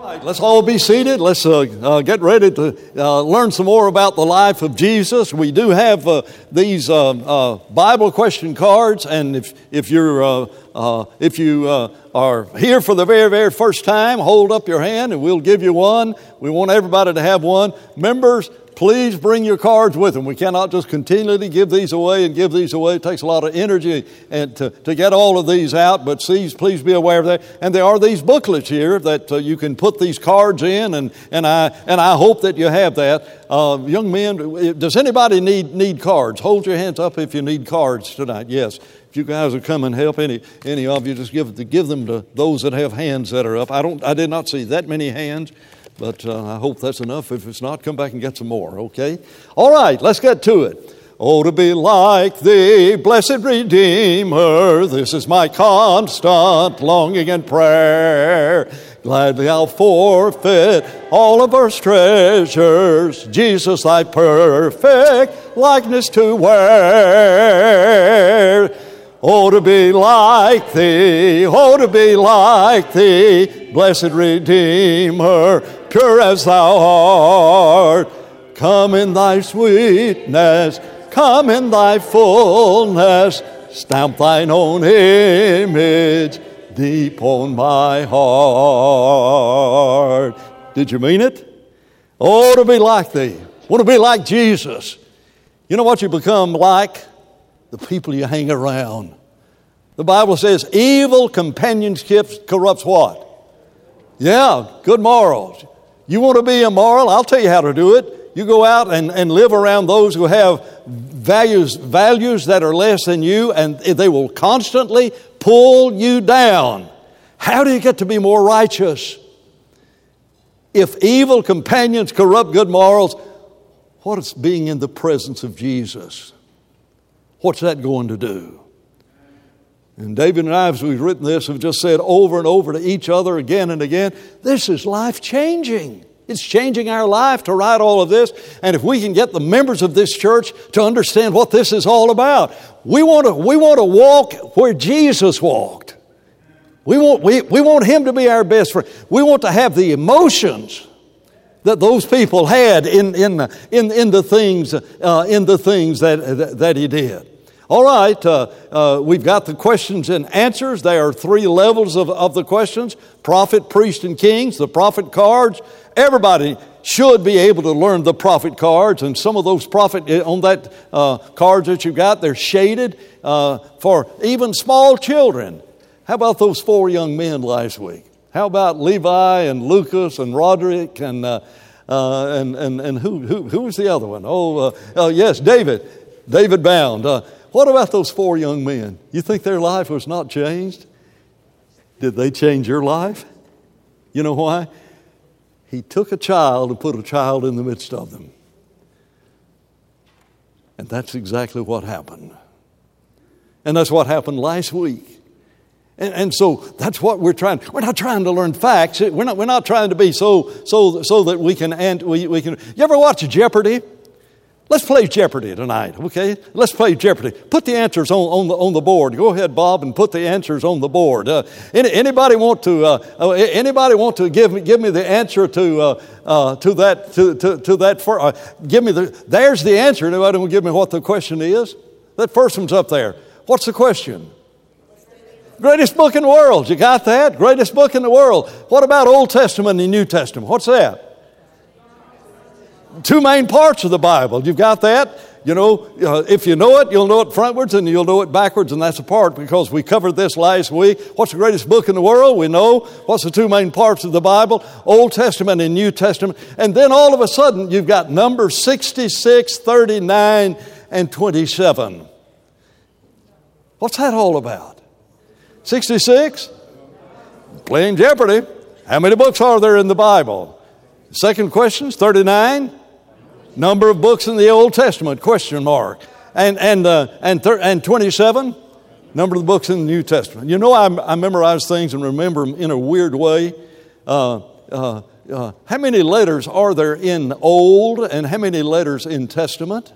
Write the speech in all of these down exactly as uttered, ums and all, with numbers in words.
All right, let's all be seated. Let's uh, uh, get ready to uh, learn some more about the life of Jesus. We do have uh, these uh, uh, Bible question cards, and if if you're uh, uh, if you uh, are here for the very very first time, hold up your hand, and we'll give you one. We want everybody to have one. Members, please bring your cards with them. We cannot just continually give these away and give these away. It takes a lot of energy and to, to get all of these out, but please, please be aware of that. And there are these booklets here that uh, you can put these cards in, and, and, I, and I hope that you have that. Uh, young men, does anybody need, need cards? Hold your hands up if you need cards tonight. Yes. If you guys will come and help any any of you, just give, give them to those that have hands that are up. I don't. I did not see that many hands. But uh, I hope that's enough. If it's not, come back and get some more, okay? All right, let's get to it. Oh, to be like thee, blessed Redeemer, this is my constant longing and prayer. Gladly I'll forfeit all of earth's treasures, Jesus, thy perfect likeness to wear. Oh, to be like thee, oh, to be like thee, blessed Redeemer, pure as thou art. Come in thy sweetness, come in thy fullness, stamp thine own image deep on my heart. Did you mean it? Oh, to be like thee. Want to be like Jesus. You know what you become like? The people you hang around. The Bible says evil companionship corrupts what? Yeah, good morals. You want to be immoral? I'll tell you how to do it. You go out and, and live around those who have values, values that are less than you, and they will constantly pull you down. How do you get to be more righteous? If evil companions corrupt good morals, what is being in the presence of Jesus? What's that going to do? And David and I, as we've written this, have just said over and over to each other again and again, this is life-changing. It's changing our life to write all of this. And if we can get the members of this church to understand what this is all about, we want to, we want to walk where Jesus walked. We want, we, we want Him to be our best friend. We want to have the emotions that those people had in, in, in, in the things, uh, in the things that, that He did. All right, uh, uh, we've got the questions and answers. There are three levels of, of the questions: prophet, priest, and kings. The prophet cards. Everybody should be able to learn the prophet cards, and some of those prophet on that uh, cards that you've got, they're shaded uh, for even small children. How about those four young men last week? How about Levi and Lucas and Roderick and uh, uh, and and and who who who was the other one? Oh, uh, uh, yes, David, David Bound. Uh, what about those four young men? You think their life was not changed? Did they change your life? You know why? He took a child and put a child in the midst of them, and that's exactly what happened. And that's what happened last week. And, and so that's what we're trying. We're not trying to learn facts. We're not. We're not trying to be so so so that we can. And we we can. You ever watch Jeopardy? Let's play Jeopardy tonight. Okay. Let's play Jeopardy. Put the answers on, on the on the board. Go ahead, Bob, and put the answers on the board. Uh, any, anybody want to? Uh, anybody want to give me give me the answer to uh, uh, to that to to, to that? For, uh, give me the. There's the answer. Anybody want to give me what the question is? That first one's up there. What's the question? Greatest book in the world. You got that? Greatest book in the world. What about Old Testament and New Testament? What's that? Two main parts of the Bible. You've got that? You know, uh, if you know it, you'll know it frontwards and you'll know it backwards, and that's a part because we covered this last week. What's the greatest book in the world? We know. What's the two main parts of the Bible? Old Testament and New Testament. And then all of a sudden, you've got Numbers sixty-six, thirty-nine, and twenty-seven. What's that all about? sixty-six? Playing Jeopardy. How many books are there in the Bible? Second question is thirty-nine. Number of books in the Old Testament, question mark. And and uh, and thir- and twenty-seven, number of the books in the New Testament. You know, I, I memorize things and remember them in a weird way. Uh, uh, uh, how many letters are there in Old and how many letters in Testament?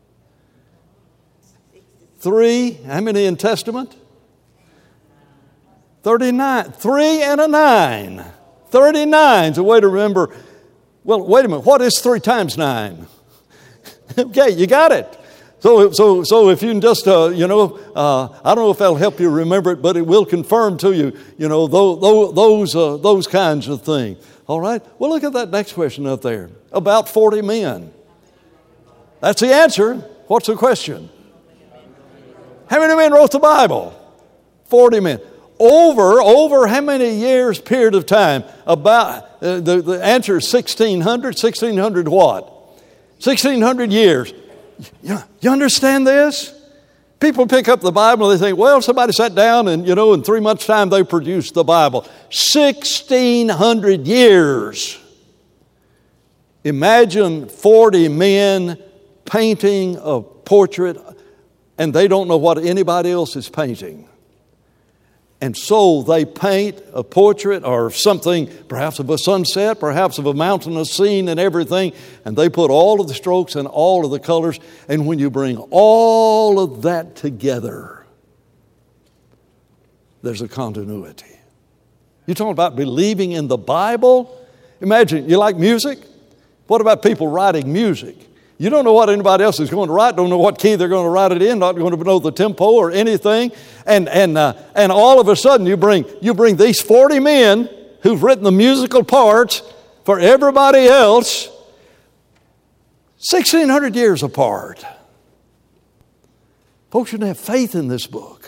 Three. How many in Testament? thirty-nine. Three and a nine. thirty-nine is a way to remember. Well, wait a minute. What is three times nine? Okay, you got it. So, so, so if you can just, uh, you know, uh, I don't know if that'll help you remember it, but it will confirm to you, you know, those, those, uh, those kinds of things. All right? Well, look at that next question up there. About forty men. That's the answer. What's the question? How many men wrote the Bible? forty men. Over, over how many years period of time? About, uh, the, the answer is sixteen hundred. sixteen hundred what? sixteen hundred years. You, you understand this? People pick up the Bible and they think, well, somebody sat down and, you know, in three months' time they produced the Bible. sixteen hundred years. Imagine forty men painting a portrait and they don't know what anybody else is painting. And so they paint a portrait or something, perhaps of a sunset, perhaps of a mountainous scene and everything, and they put all of the strokes and all of the colors. And when you bring all of that together, there's a continuity. You're talking about believing in the Bible? Imagine, you like music? What about people writing music? You don't know what anybody else is going to write, don't know what key they're going to write it in, not going to know the tempo or anything. And and uh, and all of a sudden you bring you bring these forty men who've written the musical parts for everybody else, sixteen hundred years apart. Folks, you should have faith in this book.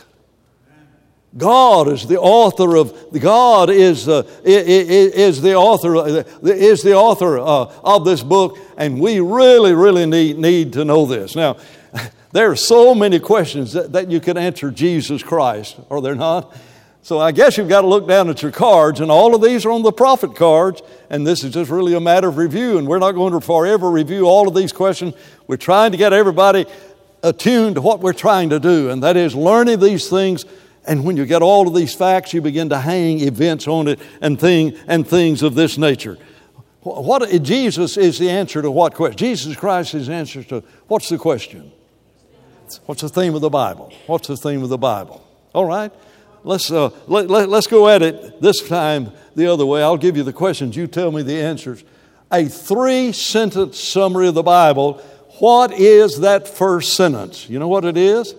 God is the author of God is uh, is the author is the author uh, of this book, and we really really need need to know this. Now, there are so many questions that, that you can answer Jesus Christ, are there not? So I guess you've got to look down at your cards, and all of these are on the prophet cards, and this is just really a matter of review, and we're not going to forever review all of these questions. We're trying to get everybody attuned to what we're trying to do, and that is learning these things. And when you get all of these facts, you begin to hang events on it and thing and things of this nature. What Jesus is the answer to what question? Jesus Christ is the answer to what's the question? What's the theme of the Bible? What's the theme of the Bible? All right, let's uh, let, let, let's go at it this time the other way. I'll give you the questions. You tell me the answers. A three-sentence summary of the Bible. What is that first sentence? You know what it is?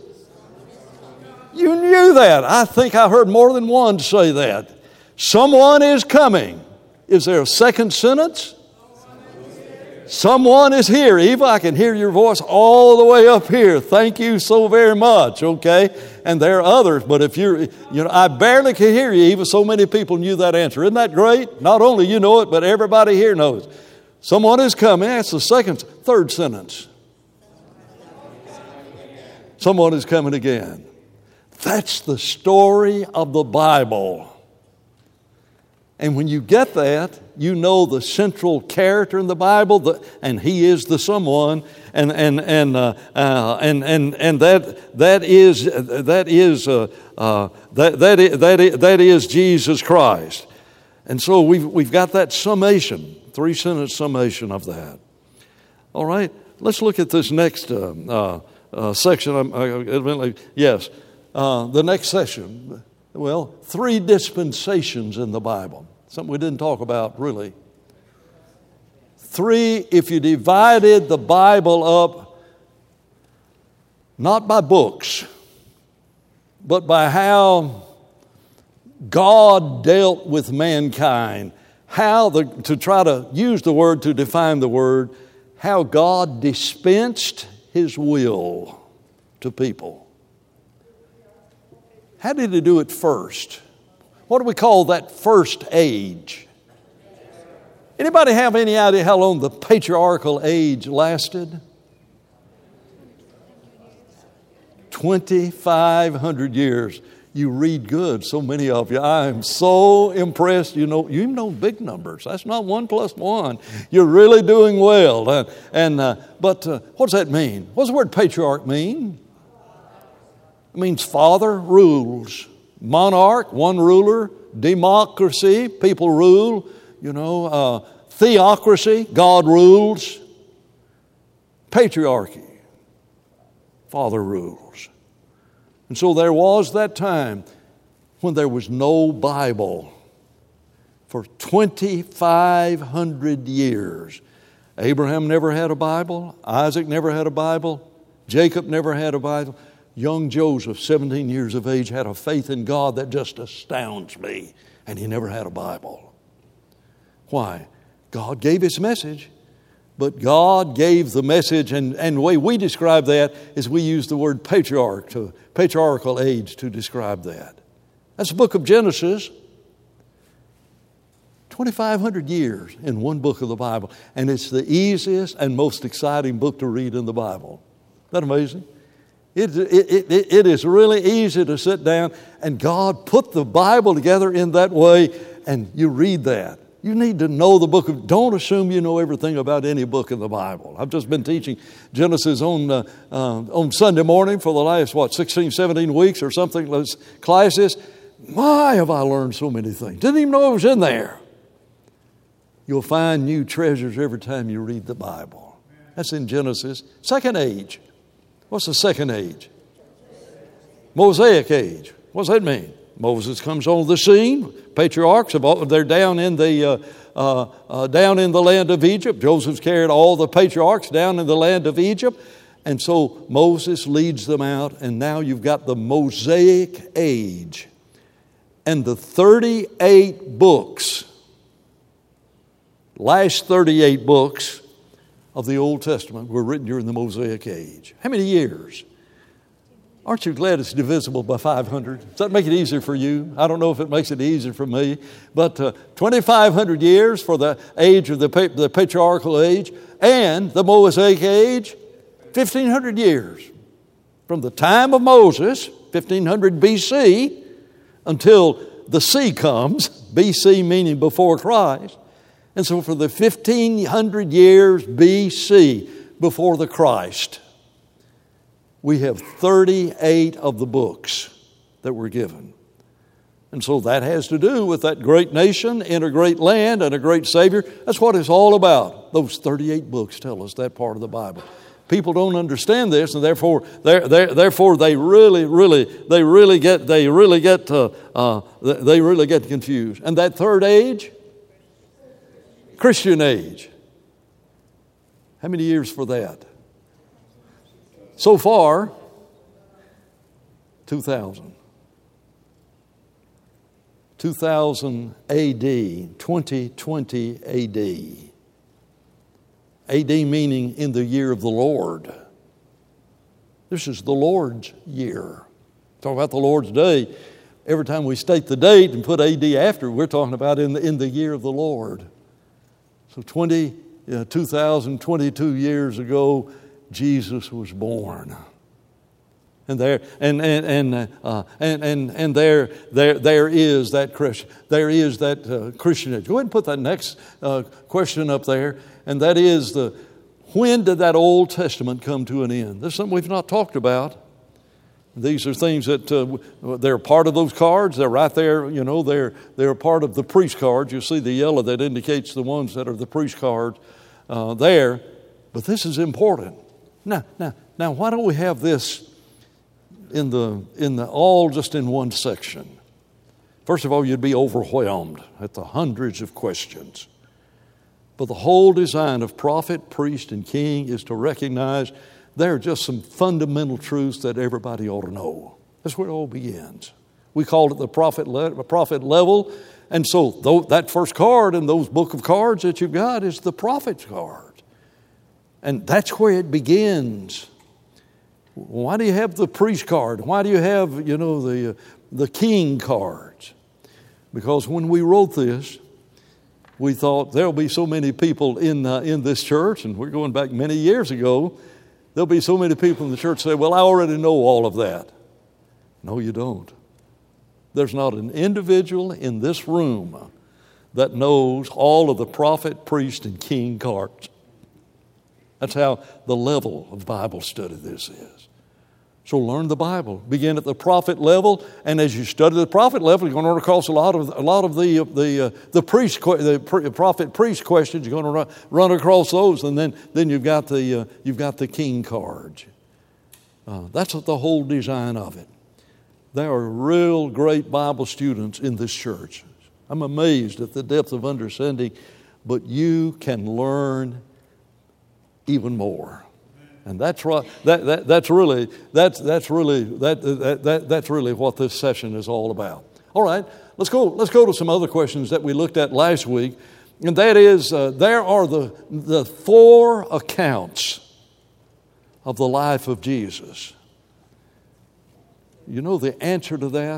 You knew that. I think I heard more than one say that. Someone is coming. Is there a second sentence? Someone is here. Eva, I can hear your voice all the way up here. Thank you so very much, okay? And there are others, but if you're, you know, I barely can hear you, Eva. So many people knew that answer. Isn't that great? Not only you know it, but everybody here knows. Someone is coming. That's the second, third sentence. Someone is coming again. That's the story of the Bible. And when you get that, you know the central character in the Bible, the, and he is the someone, and and and uh, uh, and and and that that is that is uh, uh, that that is, that is, that is Jesus Christ. And so we've we've got that summation, three sentence summation of that. All right, let's look at this next uh, uh, uh, section. I'm, I, yes. Uh, the next session, well, three dispensations in the Bible. Something we didn't talk about, really. Three, if you divided the Bible up, not by books, but by how God dealt with mankind, how, the, to try to use the word to define the word, how God dispensed His will to people. How did He do it first? What do we call that first age? Anybody have any idea how long the patriarchal age lasted? twenty-five hundred years. You read good, so many of you. I am so impressed. You know, you know big numbers. That's not one plus one. You're really doing well. Uh, and uh, But uh, what does that mean? What does the word patriarch mean? It means father rules. Monarch, one ruler. Democracy, people rule. You know, uh, theocracy, God rules. Patriarchy, father rules. And so there was that time when there was no Bible for twenty-five hundred years. Abraham never had a Bible. Isaac never had a Bible. Jacob never had a Bible. Young Joseph, seventeen years of age, had a faith in God that just astounds me. And he never had a Bible. Why? God gave His message. But God gave the message, and, and the way we describe that is we use the word patriarch, to patriarchal age, to describe that. That's the book of Genesis. twenty-five hundred years in one book of the Bible. And it's the easiest and most exciting book to read in the Bible. Isn't that amazing? It, it, it, it is really easy to sit down, and God put the Bible together in that way, and you read that. You need to know the book of, don't assume you know everything about any book in the Bible. I've just been teaching Genesis on uh, uh, on Sunday morning for the last, what, sixteen, seventeen weeks or something, those classes. My, have I learned so many things. Didn't even know it was in there. You'll find new treasures every time you read the Bible. That's in Genesis. Second age. What's the second age? Mosaic age. What's that mean? Moses comes on the scene. Patriarchs, they're down in the uh, uh, uh, down in the land of Egypt. Joseph's carried all the patriarchs down in the land of Egypt. And so Moses leads them out, and now you've got the Mosaic age. And the thirty-eight books, last thirty-eight books of the Old Testament were written during the Mosaic age. How many years? Aren't you glad it's divisible by five hundred? Does that make it easier for you? I don't know if it makes it easier for me. But uh, twenty-five hundred years for the age of the, pa- the patriarchal age, and the Mosaic age, fifteen hundred years. From the time of Moses, fifteen hundred B C, until the C comes, B C meaning before Christ. And so for the fifteen hundred years B C, before the Christ, we have thirty-eight of the books that were given. And so that has to do with that great nation in a great land and a great Savior. That's what it's all about. Those thirty-eight books tell us that part of the Bible. People don't understand this, and therefore, they're, they're, therefore they really, really, they really get, they really get, uh, uh, they really get confused. And that third age, Christian age. How many years for that? So far, two thousand. two thousand A D, twenty twenty A D. A D meaning in the year of the Lord. This is the Lord's year. Talk about the Lord's day. Every time we state the date and put A D after, we're talking about in the, in the year of the Lord. So twenty, uh, two thousand twenty-two years ago, Jesus was born. And there and and and uh, and, and and there there there is that Christian there is that uh, Christian age. Go ahead and put that next uh, question up there, and that is the when did that Old Testament come to an end? This is something we've not talked about. These are things that uh, they're part of those cards. They're right there. You know, they're they're part of the priest cards. You see the yellow that indicates the ones that are the priest cards uh, there. But this is important. Now, now, now, why don't we have this in the in the all just in one section? First of all, you'd be overwhelmed at the hundreds of questions. But the whole design of prophet, priest, and king is to recognize there are just some fundamental truths that everybody ought to know. That's where it all begins. We called it the prophet le- prophet level, and so though that first card in those book of cards that you've got is the prophet's card. And that's where it begins. Why do you have the priest card? Why do you have, you know, the, uh, the king cards? Because when we wrote this, we thought there'll be so many people in, uh, in this church, and we're going back many years ago, there'll be so many people in the church say, well, I already know all of that. No, you don't. There's not an individual in this room that knows all of the prophet, priest, and king cards. That's how the level of Bible study this is. So learn the Bible. Begin at the prophet level, and as you study the prophet level, you're going to run across a lot of a lot of the the uh, the priest the prophet priest questions. You're going to run, run across those, and then then you've got the uh, you've got the king cards. Uh, that's the whole design of it. There are real great Bible students in this church. I'm amazed at the depth of understanding, but you can learn even more. And that's right. That, that that's really that's that's really that, that that that's really what this session is all about. All right, let's go. Let's go to some other questions that we looked at last week, and that is uh, there are the the four accounts of the life of Jesus. You know the answer to that?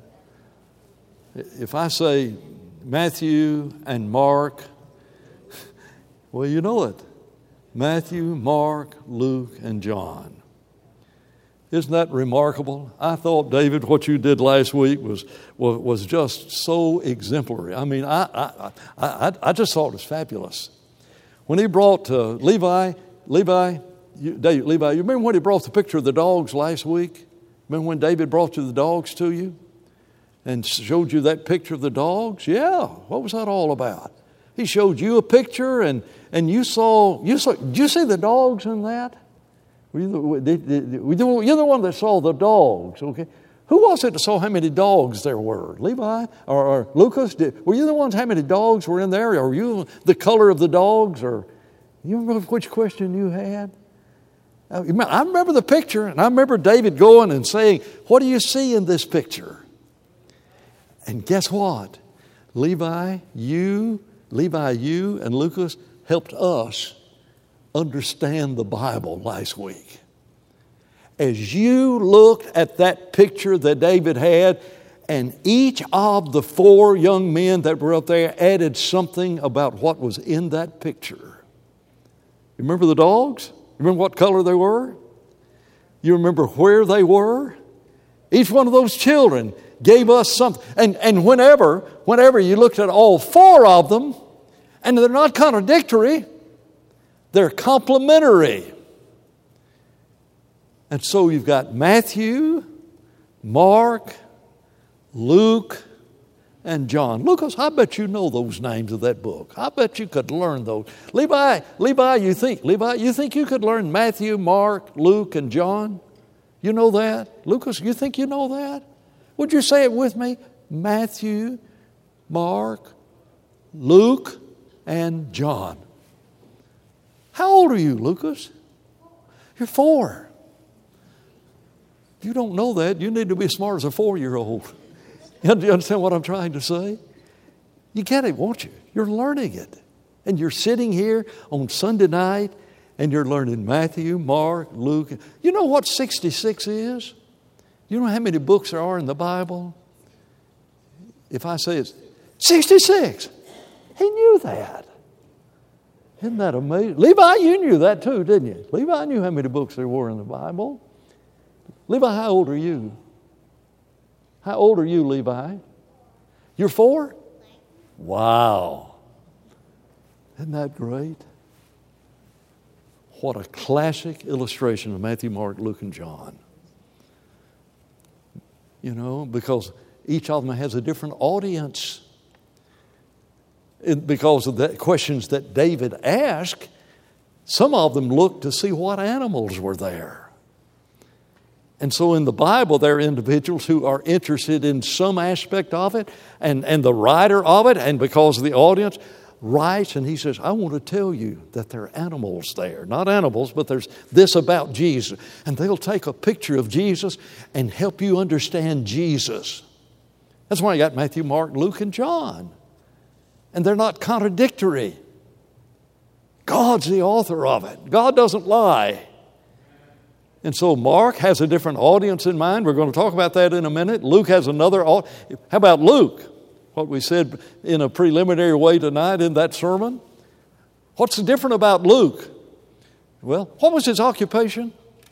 If I say Matthew and Mark, well, you know it. Matthew, Mark, Luke, and John. Isn't that remarkable? I thought, David, what you did last week was was, was just so exemplary. I mean, I, I I I just thought it was fabulous. When he brought uh, Levi, Levi, you, David, Levi, you remember when he brought the picture of the dogs last week? Remember when David brought you the dogs to you and showed you that picture of the dogs? Yeah, what was that all about? He showed you a picture, and, and you saw, you saw, did you see the dogs in that? Were you the, did, did, you're the one that saw the dogs, okay? Who was it that saw how many dogs there were? Levi or, or Lucas? Did, were you the ones how many dogs were in there? Or were you the color of the dogs? Or you remember which question you had? I remember the picture, and I remember David going and saying, what do you see in this picture? And guess what? Levi, you... Levi, you and Lucas helped us understand the Bible last week. As you looked at that picture that David had, and each of the four young men that were up there added something about what was in that picture. You remember the dogs? You remember what color they were? You remember where they were? Each one of those children gave us something. And, and whenever, whenever you looked at all four of them, and they're not contradictory, they're complementary. And so you've got Matthew, Mark, Luke, and John. Lucas, I bet you know those names of that book. I bet you could learn those. Levi, Levi, you think, Levi, you think you could learn Matthew, Mark, Luke, and John? You know that? Lucas, you think you know that? Would you say it with me? Matthew, Mark, Luke, and John. How old are you, Lucas? You're four. You don't know that. You need to be as smart as a four-year-old. You understand what I'm trying to say? You get it, won't you? You're learning it. And you're sitting here on Sunday night and you're learning Matthew, Mark, Luke. You know what sixty-six is? You know how many books there are in the Bible? If I say it's sixty-six, he knew that. Isn't that amazing? Levi, you knew that too, didn't you? Levi knew how many books there were in the Bible. Levi, how old are you? How old are you, Levi? You're four? Wow. Isn't that great? What a classic illustration of Matthew, Mark, Luke, and John. You know, because each of them has a different audience. It, because of the questions that David asked, some of them looked to see what animals were there. And so in the Bible, there are individuals who are interested in some aspect of it, and, and the writer of it, and because of the audience, writes, and he says, I want to tell you that there are animals there. Not animals, but there's this about Jesus. And they'll take a picture of Jesus and help you understand Jesus. That's why you got Matthew, Mark, Luke, and John. And they're not contradictory. God's the author of it. God doesn't lie. And so Mark has a different audience in mind. We're going to talk about that in a minute. Luke has another. How about Luke? What we said in a preliminary way tonight in that sermon. What's different about Luke? Well, what was his occupation?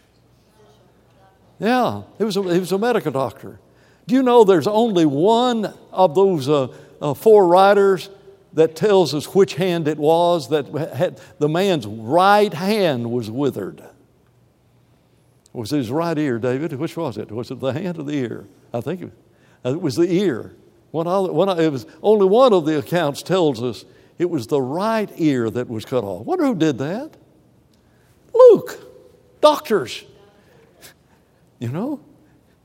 Yeah, he was a, he was a medical doctor. Do you know there's only one of those uh, uh, four writers that tells us which hand it was that had the man's right hand was withered? It was his right ear, David. Which was it? Was it the hand or the ear? I think it, it was the ear. One other, one, it was only one of the accounts tells us it was the right ear that was cut off. Wonder who did that? Luke. Doctors. You know?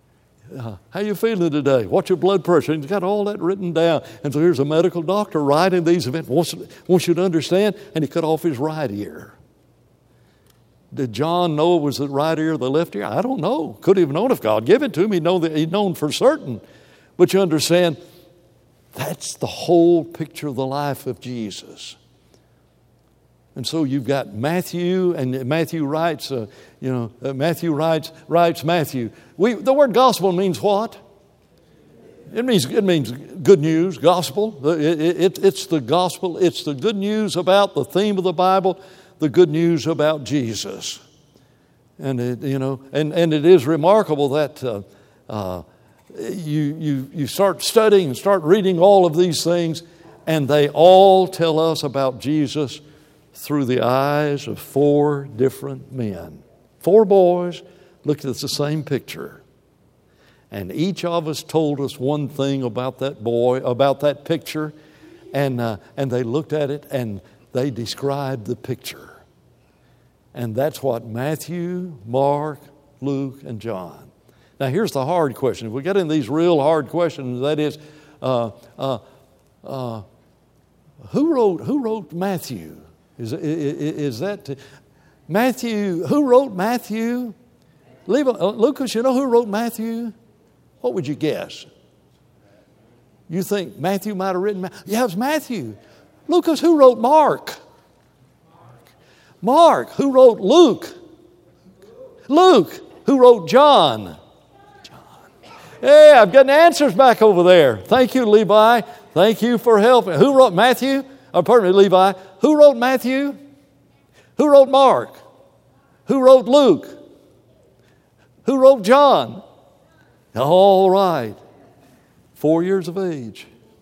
Uh, how you feeling today? What's your blood pressure? And he's got all that written down. And so here's a medical doctor writing these events. Wants, wants you to understand. And he cut off his right ear. Did John know it was the right ear or the left ear? I don't know. Could have known if God gave it to him. He'd know that he'd known for certain. But you understand, that's the whole picture of the life of Jesus. And so you've got Matthew, and Matthew writes, uh, you know, uh, Matthew writes, writes Matthew. We, the word gospel means what? It means, it means good news, gospel. It, it, it's the gospel. It's the good news about the theme of the Bible, the good news about Jesus. And, it, you know, and, and it is remarkable that uh, uh, you, you, you start studying and start reading all of these things, and they all tell us about Jesus through the eyes of four different men. Four boys looked at the same picture. And each of us told us one thing about that boy, about that picture. And, uh, and they looked at it and they described the picture. And that's what Matthew, Mark, Luke, and John. Now here's the hard question. If we get in these real hard questions, that is, uh, uh, uh, who wrote who wrote Matthew? Is, is, is that Matthew? Who wrote Matthew? Leave, uh, Lucas, you know who wrote Matthew? What would you guess? You think Matthew might have written Matthew? Yeah, it was Matthew. Lucas, who wrote Mark? Mark, who wrote Luke? Luke, who wrote John? John. Hey, I've gotten answers back over there. Thank you, Levi. Thank you for helping. Who wrote Matthew? Oh, pardon me, Levi. Who wrote Matthew? Who wrote Mark? Who wrote Luke? Who wrote John? All right. Four years of age.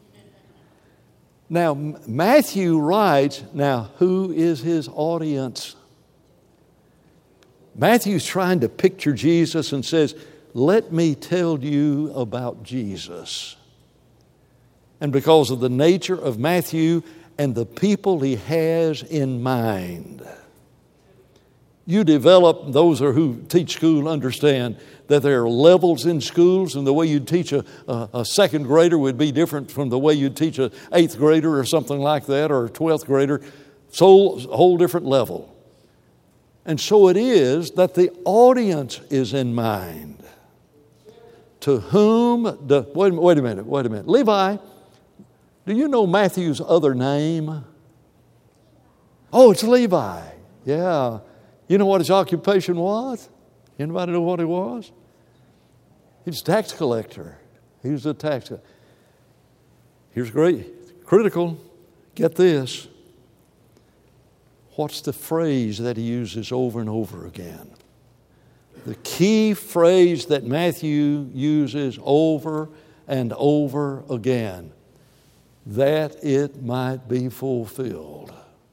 Now, Matthew writes, now, who is his audience? Matthew's trying to picture Jesus and says, let me tell you about Jesus. And because of the nature of Matthew and the people he has in mind, you develop, those who teach school understand that there are levels in schools, and the way you teach a, a, a second grader would be different from the way you teach an eighth grader or something like that, or a twelfth grader. So a whole different level. And so it is that the audience is in mind. To whom, the, wait, wait a minute, wait a minute. Levi, do you know Matthew's other name? Oh, it's Levi. Yeah. You know what his occupation was? Anybody know what he was? He was a tax collector. He was a tax collector. Here's great, critical. Get this. What's the phrase that he uses over and over again? The key phrase that Matthew uses over and over again, that it might be fulfilled.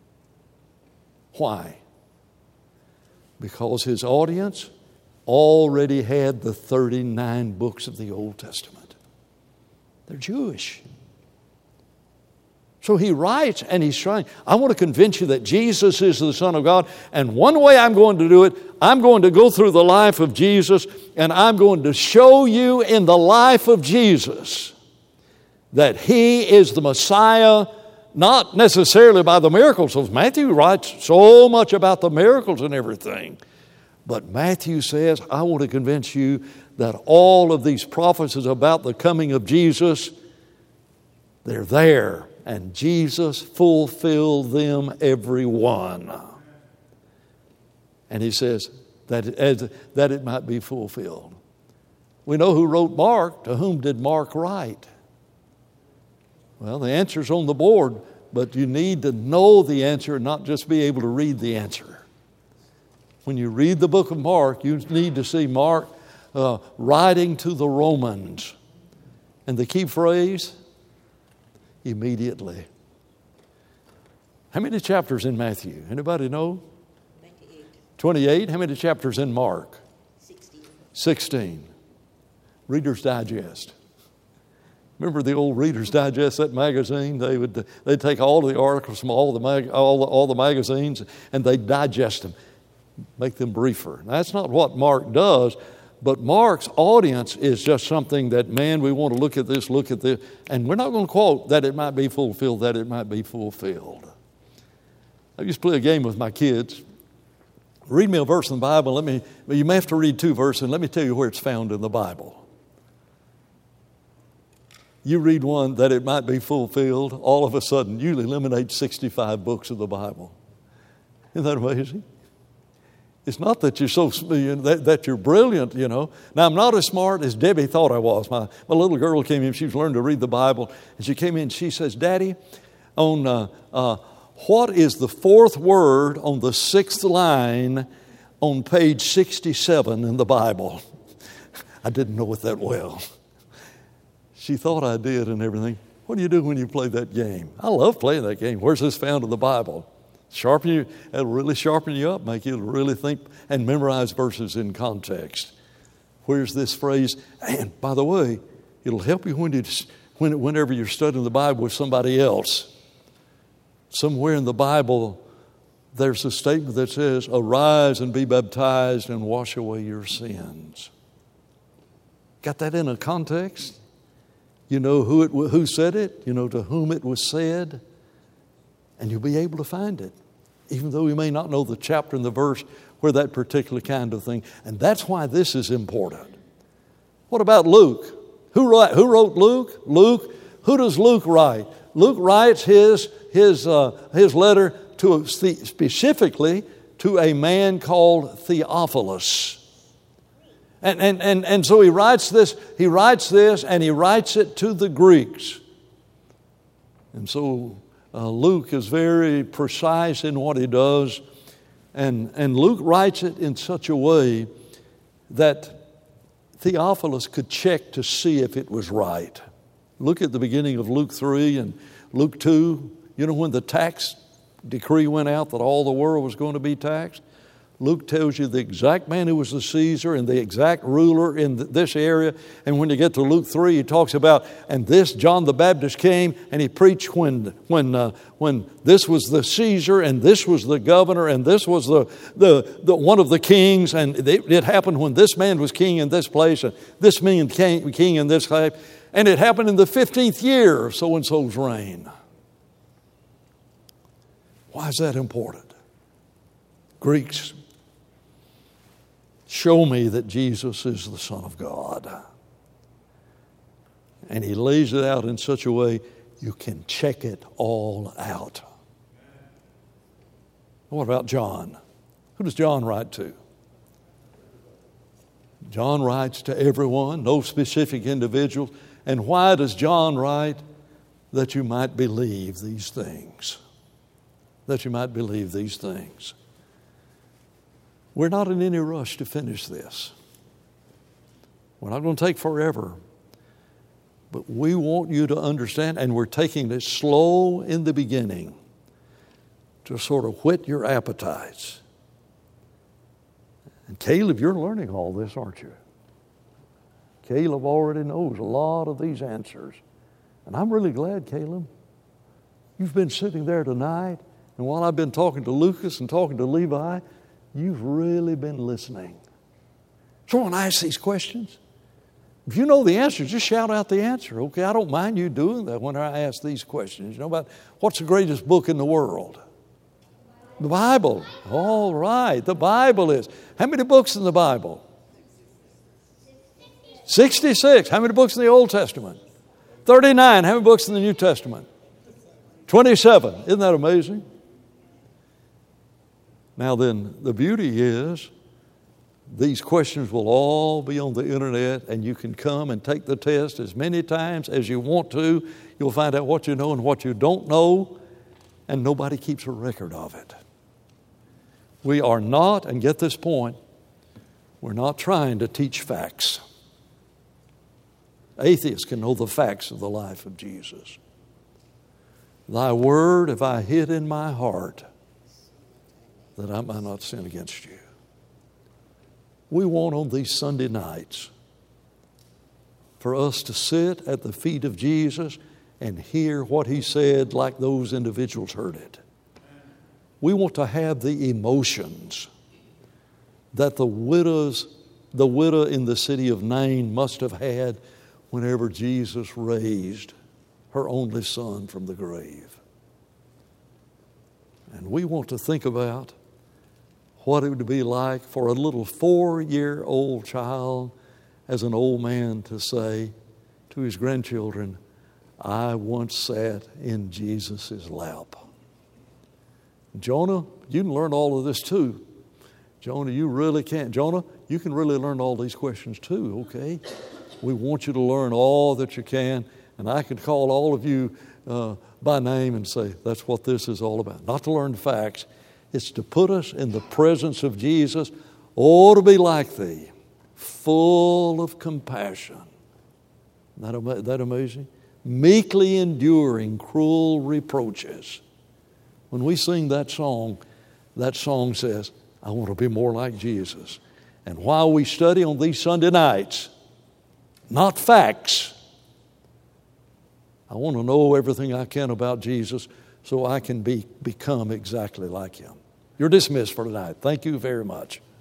Why? Because his audience already had the thirty-nine books of the Old Testament. They're Jewish. So he writes and he's trying, I want to convince you that Jesus is the Son of God, and one way I'm going to do it, I'm going to go through the life of Jesus, and I'm going to show you in the life of Jesus that He is the Messiah, not necessarily by the miracles. So Matthew writes so much about the miracles and everything. But Matthew says, I want to convince you that all of these prophecies about the coming of Jesus, they're there. And Jesus fulfilled them, every one. And he says that, as, that it might be fulfilled. We know who wrote Mark. To whom did Mark write? Well, the answer's on the board, but you need to know the answer and not just be able to read the answer. When you read the book of Mark, you need to see Mark uh, writing to the Romans. And the key phrase, immediately. How many chapters in Matthew? Anybody know? twenty-eight. twenty-eight. How many chapters in Mark? sixteen. sixteen. Reader's Digest. Remember the old Reader's Digest, that magazine? They would they'd take all the articles from all the mag, all the, all the magazines and they'd digest them, make them briefer. Now, that's not what Mark does, but Mark's audience is just something that, man, we want to look at this, look at this, and we're not going to quote that it might be fulfilled, that it might be fulfilled. I used to play a game with my kids. Read me a verse in the Bible. Let me. You may have to read two verses, and let me tell you where it's found in the Bible. You read one that it might be fulfilled, all of a sudden you eliminate sixty-five books of the Bible. Isn't that amazing? It's not that you're so that, that you're brilliant, you know. Now, I'm not as smart as Debbie thought I was. My, my little girl came in, she was learning to read the Bible, and she came in and she says, Daddy, on uh, uh, what is the fourth word on the sixth line on page sixty-seven in the Bible? I didn't know it that well. She thought I did and everything. What do you do when you play that game? I love playing that game. Where's this found in the Bible? Sharpen you, it'll really sharpen you up, make you really think and memorize verses in context. Where's this phrase? And by the way, it'll help you when you, when, whenever you're studying the Bible with somebody else. Somewhere in the Bible, there's a statement that says, arise and be baptized and wash away your sins. Got that in a context? You know who it, who said it, you know to whom it was said, and you'll be able to find it, even though you may not know the chapter and the verse where that particular kind of thing. And that's why this is important. What about Luke? Who wrote, who wrote Luke? Luke. Who does Luke write? Luke writes his, his, uh, his letter to a, specifically to a man called Theophilus. And, and, and, and so he writes this, he writes this and he writes it to the Greeks. And so uh, Luke is very precise in what he does. And, and Luke writes it in such a way that Theophilus could check to see if it was right. Look at the beginning of Luke three and Luke two. You know when the tax decree went out that all the world was going to be taxed? Luke tells you the exact man who was the Caesar and the exact ruler in this area. And when you get to Luke three, he talks about, and this John the Baptist came and he preached when when uh, when this was the Caesar and this was the governor and this was the the, the one of the kings. And it, it happened when this man was king in this place and this man king, king in this place. And it happened in the fifteenth year of so-and-so's reign. Why is that important? Greeks, show me that Jesus is the Son of God. And he lays it out in such a way you can check it all out. What about John? Who does John write to? John writes to everyone, no specific individuals. And why does John write? That you might believe these things. That you might believe these things. We're not in any rush to finish this. We're not going to take forever. But we want you to understand, and we're taking it slow in the beginning to sort of whet your appetites. And Caleb, you're learning all this, aren't you? Caleb already knows a lot of these answers. And I'm really glad, Caleb. You've been sitting there tonight, and while I've been talking to Lucas and talking to Levi, you've really been listening. So when I ask these questions, if you know the answer, just shout out the answer. Okay, I don't mind you doing that when I ask these questions. You know about what's the greatest book in the world? The Bible. All right, the Bible is. How many books in the Bible? sixty-six. How many books in the Old Testament? thirty-nine. How many books in the New Testament? twenty-seven. Isn't that amazing? Now then, the beauty is these questions will all be on the internet, and you can come and take the test as many times as you want to. You'll find out what you know and what you don't know, and nobody keeps a record of it. We are not, and get this point, we're not trying to teach facts. Atheists can know the facts of the life of Jesus. Thy word have I hid in my heart, that I might not sin against you. We want on these Sunday nights for us to sit at the feet of Jesus and hear what he said like those individuals heard it. We want to have the emotions that the widow's the widow in the city of Nain must have had whenever Jesus raised her only son from the grave. And we want to think about what it would be like for a little four-year-old child as an old man to say to his grandchildren, I once sat in Jesus' lap. Jonah, you can learn all of this too. Jonah, you really can. Jonah, you can really learn all these questions too, okay? We want you to learn all that you can. And I could call all of you uh, by name and say, that's what this is all about. Not to learn facts. It's to put us in the presence of Jesus. Oh, to be like thee, full of compassion. Isn't that, that amazing? Meekly enduring cruel reproaches. When we sing that song, that song says, I want to be more like Jesus. And while we study on these Sunday nights, not facts, I want to know everything I can about Jesus so I can be, become exactly like Him. You're dismissed for tonight. Thank you very much.